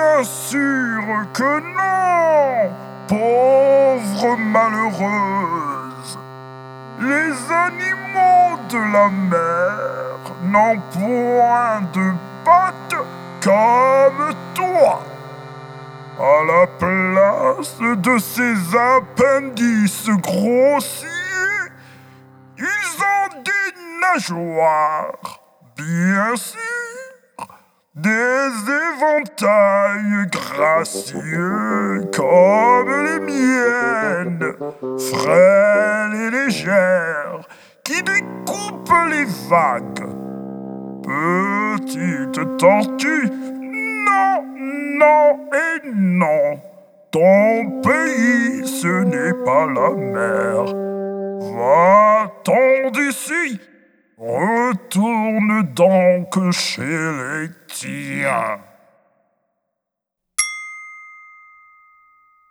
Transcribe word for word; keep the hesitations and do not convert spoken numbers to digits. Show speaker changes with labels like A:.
A: Bien sûr que non, pauvre malheureuse. Les animaux de la mer n'ont point de pattes comme toi. À la place de ces appendices grossiers, ils ont des nageoires, bien sûr, des éventails gracieux comme les miennes, frêles et légères, qui découpent les vagues. Petite tortue, non, non et non. Ton pays, ce n'est pas la mer. Va-t'en d'ici. Retourne donc chez les tiens.